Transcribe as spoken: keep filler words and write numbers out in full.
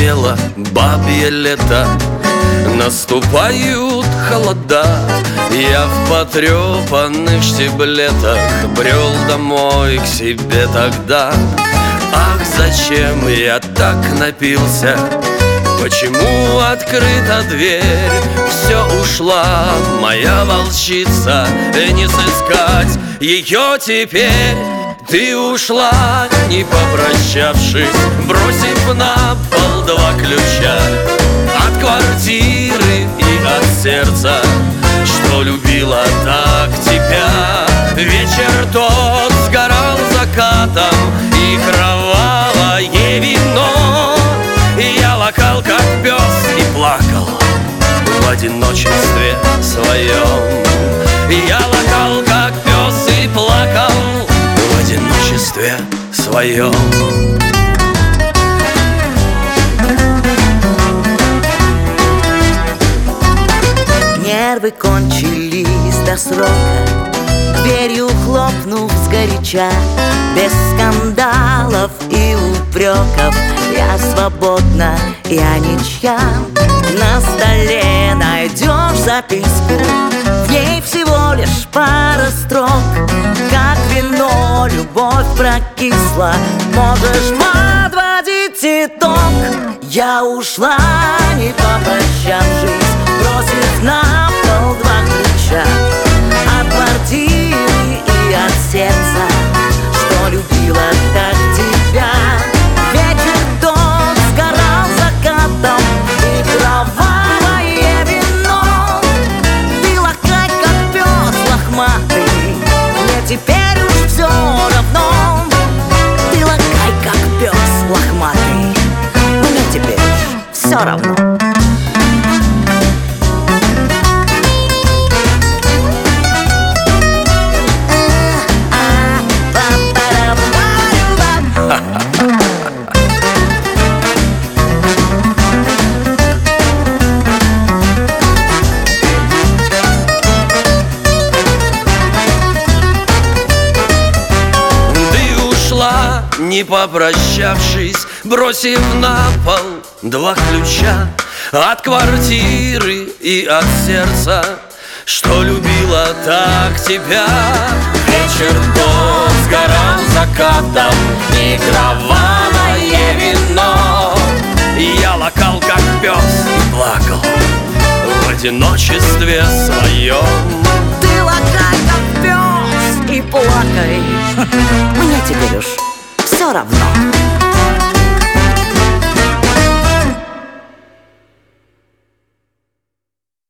Стемнело бабье лето, наступают холода. Я в потрепанных штиблетах брел домой к себе тогда. Ах, зачем я так напился? Почему открыта дверь? Все ушла моя волчица, и не сыскать ее теперь. Ты ушла, не попрощавшись, бросив на пол два ключа от квартиры и от сердца, что любила так тебя. Вечер тот сгорал закатом, и кровавое вино. Я лакал, как пес, и плакал в одиночестве своем. Я лакал, как пес, и плакал в одиночестве своем. Нервы кончились до срока, дверью хлопнув сгоряча. Без скандалов и упреков я свободна, я ничья. На столе найдешь записку, в ней всего лишь пара строк. Как вино любовь прокисла, можешь подводить итог. Я ушла, не попрощавшись, бросив на пол два ключа от квартиры и от сердца, что любила так тебя. Вечер тот сгорал закатом, и кровавое вино. Ты лакай, как пес лохматый, мне теперь уж все равно. Ты лакай, как пес лохматый, мне теперь уж все равно. Не попрощавшись, бросив на пол два ключа от квартиры и от сердца, что любила так тебя. Вечер тот сгорал закатом, и кровавое вино. Я лакал, как пес, и плакал в одиночестве своем. Ты лакай, как пес, и плакай, мне теперь уж все равно.